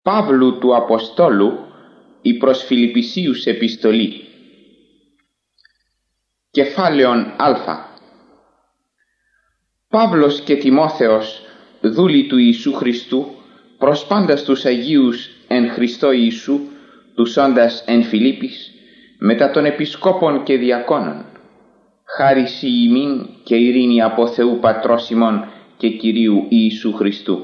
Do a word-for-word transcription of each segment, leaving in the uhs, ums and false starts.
Παύλου του Αποστόλου η προς Φιλιππισίους επιστολή. Κεφάλαιον Α. Παύλος και Τιμόθεος, δούλοι του Ιησού Χριστού, προς πάντας τους Αγίους εν Χριστώ Ιησού, τους όντας εν Φιλίππης, μετά των Επισκόπων και Διακόνων, χάρις ημίν και ειρήνη από Θεού Πατρός ημών και Κυρίου Ιησού Χριστού.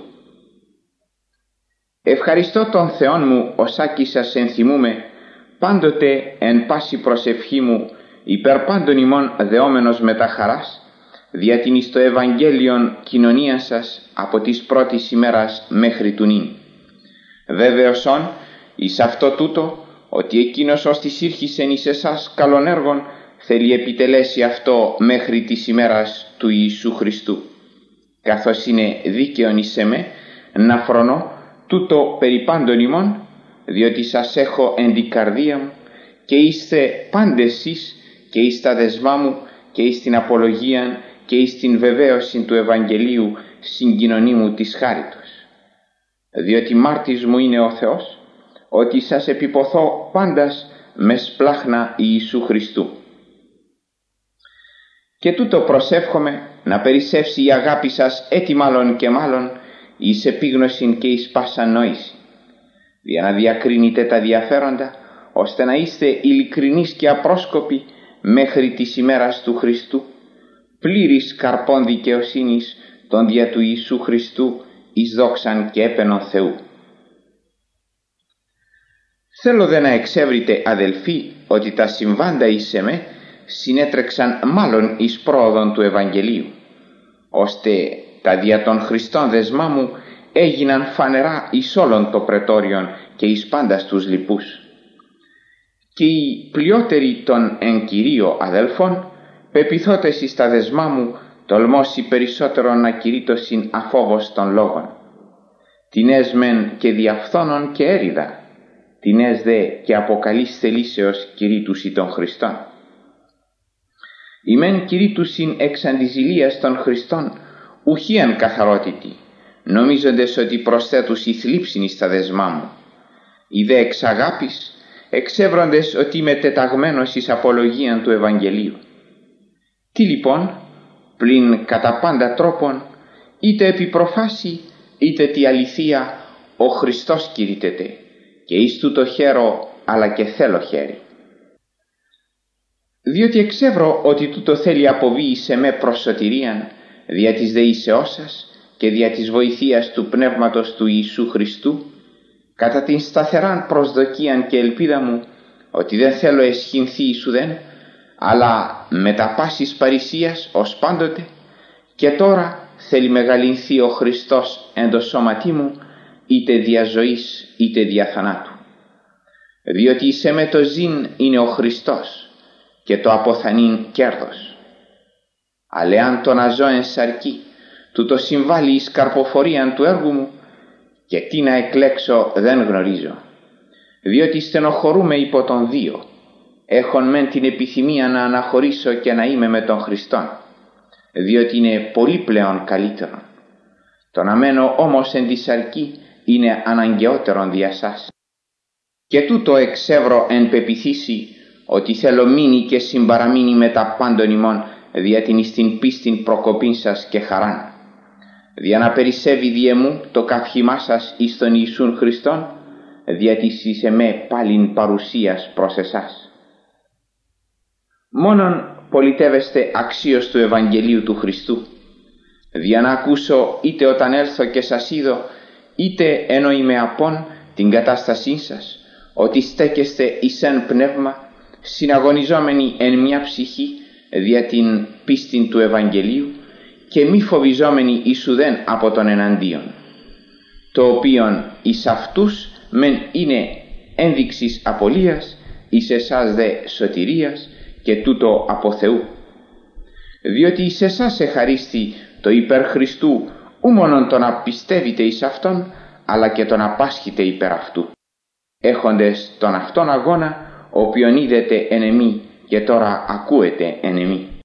Ευχαριστώ τον Θεόν μου, οσάκι σας ενθυμούμε, πάντοτε εν πάση προσευχή μου, υπέρ πάντων ημών δεόμενος με τα χαράς, δια την εις το Ευαγγέλιον κοινωνία σας από της πρώτης ημέρας μέχρι του νυν. Βέβαιος όν, εις αυτό τούτο, ότι εκείνος ως της ήρχισεν εις εσάς καλών έργων, θέλει επιτελέσει αυτό μέχρι της ημέρας του Ιησού Χριστού. Καθώς είναι δίκαιον εις εμέ, να φρονώ τούτο περί πάντων ημών, διότι σας έχω εν την καρδία μου και είστε πάντες εσείς και εις τα δεσμά μου και εις την απολογίαν και εις την βεβαίωση του Ευαγγελίου συγκοινωνή μου της χάριτος. Διότι μάρτης μου είναι ο Θεός, ότι σας επιποθώ πάντας με σπλάχνα Ιησού Χριστού. Και τούτο προσεύχομαι να περισσεύσει η αγάπη σας έτι μάλλον και μάλλον εις επίγνωσιν και εις πάσαν νόηση, για να διακρίνετε τα διαφέροντα, ώστε να είστε ειλικρινείς και απρόσκοποι μέχρι της ημέρας του Χριστού, πλήρης καρπών δικαιοσύνης των δια του Ιησού Χριστού εις δόξαν και έπαινον Θεού. Θέλω δε να εξεύρετε, αδελφοί, ότι τα συμβάντα εις εμέ συνέτρεξαν μάλλον εις πρόοδον του Ευαγγελίου, ώστε τα δια των Χριστών δεσμά μου έγιναν φανερά εις όλων το πρετόριον και εις πάντας τους λοιπούς. Και οι πλειότεροι των εν Κυρίω αδελφών, πεπιθώτες εις τα δεσμά μου, τολμώσει περισσότερον να κηρύττωσιν αφόβος των λόγων. Τινές μεν και διαφθόνων και έριδα, τινές δε και αποκαλείς θελήσεως κηρύττουσι των Χριστών. Ημέν κηρύττουσιν εξ αντιζηλίας των Χριστών, ουχίαν καθαρότητη, νομίζοντες ότι προσθέτους η θλίψην εις τα δεσμά μου. Οι δε εξ αγάπης, εξεύροντες ότι είμαι τεταγμένος εις απολογίαν του Ευαγγελίου. Τι λοιπόν, πλην κατά πάντα τρόπον, είτε επί προφάση, είτε τη αληθεία, ο Χριστός κηρύττεται, και εις τούτο χαίρο, αλλά και θέλω χαίρει. Διότι εξεύρω ότι τούτο θέλει αποβεί εις εμέ προς σωτηρίαν, δια της δεήσεώς σας και δια της βοηθείας του Πνεύματος του Ιησού Χριστού, κατά την σταθεράν προσδοκίαν και ελπίδα μου, ότι δεν θέλω εσχυνθεί Ιησουδέν, αλλά με τα πάσης παρησίας ως πάντοτε, και τώρα θέλει μεγαλυνθεί ο Χριστός εν το σώματί μου, είτε δια ζωής είτε δια θανάτου. Διότι εις εμέ το ζήν είναι ο Χριστός και το αποθανήν κέρδος. Αλλά εάν το να ζω εν σαρκή, τούτο συμβάλλει εις καρποφορίαν του έργου μου, και τι να εκλέξω δεν γνωρίζω. Διότι στενοχωρούμε υπό τον δύο, έχον μεν την επιθυμία να αναχωρήσω και να είμαι με τον Χριστόν, διότι είναι πολύ πλέον καλύτερον. Το να μένω όμως εν τη σαρκή είναι αναγκαιότερον δια σας. Και τούτο εξεύρω εν πεποιθήσει, ότι θέλω μείνει και συμπαραμείνει με τα πάντων ημών, δια την εις την πίστην προκοπήν σας και χαράν, δια να περισσεύει διε μου το καυχημά σας εις τον Ιησούν Χριστόν, δια της εις εμέ πάλιν παρουσίας προς εσάς. Μόνον πολιτεύεστε αξίως του Ευαγγελίου του Χριστού, δια να ακούσω είτε όταν έλθω και σας είδω, είτε ενώ είμαι απόν την κατάστασή σας, ότι στέκεστε εις εν πνεύμα, συναγωνιζόμενοι εν μια ψυχή δια την πίστην του Ευαγγελίου και μη φοβιζόμενοι ησουδέν από τον εναντίον, το οποίον εις αυτούς μεν είναι ένδειξης απολίας, εις εσάς δε σωτηρίας και τούτο από Θεού. Διότι εις εσάς εχαρίστη το υπέρ Χριστού ου μόνον το να πιστεύετε εις Αυτόν, αλλά και το να πάσχετε υπέρ Αυτού, έχοντες τον αυτόν αγώνα, ο οποίον είδετε εν εμεί και τώρα ακούετε εν εμεί.